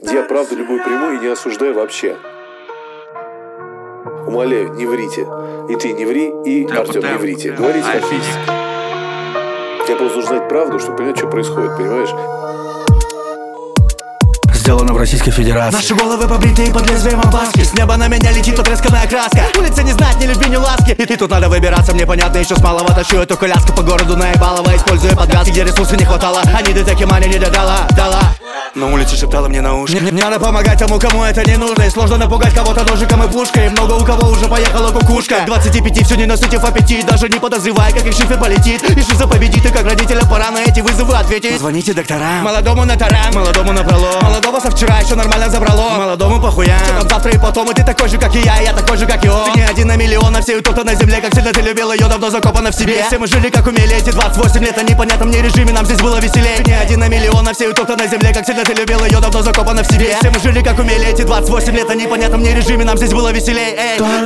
Я правду любую приму и не осуждаю вообще. Умоляю, не врите. И ты не ври, и Артем не врите. Говорите как есть. Я просто нужно знать правду, чтобы понять, что происходит, понимаешь? Сделано в Российской Федерации. Наши головы побритые под лезвием опаски. С неба на меня летит потресканная краска. Улицы не знать, ни любви, ни ласки. И тут надо выбираться, мне понятно, еще с малого тащу эту коляску по городу наебалова, используя подвязки, где ресурсы не хватало. Они детеки мани не додала. На улице шептала мне на уши: не надо помогать тому, кому это не нужно. И сложно напугать кого-то ножиком и пушкой. Много у кого уже поехала кукушка. 25 все не насытив аппетит, даже не подозревая, как их шифер полетит. И шиза победит, и как родителя пора на эти вызовы ответить. Звоните докторам, молодому на таран, молодому на пролом. Молодого со вчера еще нормально забрало, молодому похуя. Что там завтра и потом, и ты такой же, как и я такой же, как и он. Ты не один на миллион, а все кто-то на земле. Как сильно ты любил ее, давно закопано в себе. Все мы жили, как умели, эти 28 лет, о непонятном мне режиме, нам здесь было веселее. Ты не один на миллион, а все кто-то на земле. Как сильно ты любил ее, давно закопано в себе. Все мы жили, как умели, эти 28 лет, о непонятном мне режиме, нам здесь было веселее.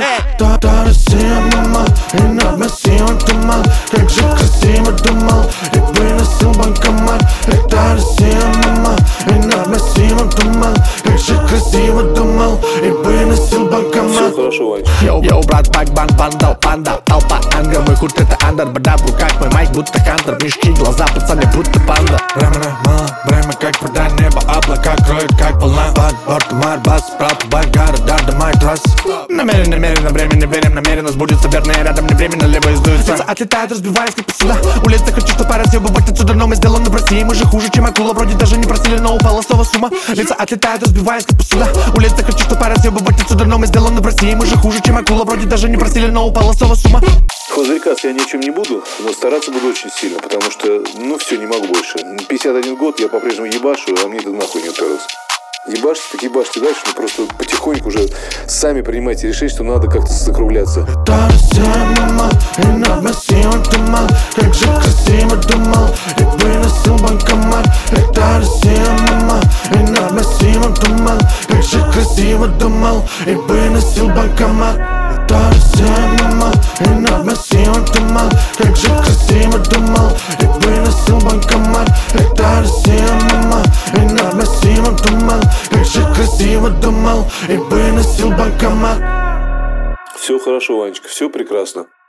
Россия, мама, и над массивом туман. Как же красиво думал, и выносил банкомат. Это Россия, мама, и над массивом туман. Как же красиво думал, и выносил банкомат. Все хорошо, Вань. Йоу, брат, банда, толпа, ангел, мой худ это андер. Бада в руках, мой майк, будто хантер. Мешки, глаза, пацаны, будто панда. Временно мало, время как продай небо. Облака кроют, как волна. Борт, бас, прав, города, дома и трасс. Намеренно, время не верим, намеренно сбудется верное. Рядом не временно, либо издуется. Лица отлетают, разбиваясь, как посуда. Улица, хочу, что пора съебывать отсюда. Но мы сделаны в России, мы же хуже, чем акула. Вроде даже не просили, но упала снова сумма. Лица отлетают, разбиваясь, как посуда. Улица, хочу, что пора съебывать отсюда. Но мы сделаны в России, мы же хуже, чем акула. Вроде даже не просили, но упала снова сумма. Зарекаться я ни о чем не буду, но стараться буду очень сильно, потому что, все, не могу больше. 51 год, я по-прежнему ебашу, а мне это нахуй не уперлось. Ебашьте, так ебашьте дальше, но просто потихоньку уже сами принимайте решение, что надо как-то закругляться. Это Россия, мама, и над массивом туман. Как же красиво думал, и выносил банкомат. Это Россия, мама, и над массивом туман. Как же красиво думал, и выносил банкомат. Это Россия, мама, и над массивом туман. Как же красиво думал, и выносил банкомат. Это Россия, мама, и над массивом туман. Как же красиво думал, и выносил банкомат. Все хорошо, Ванечка, все прекрасно.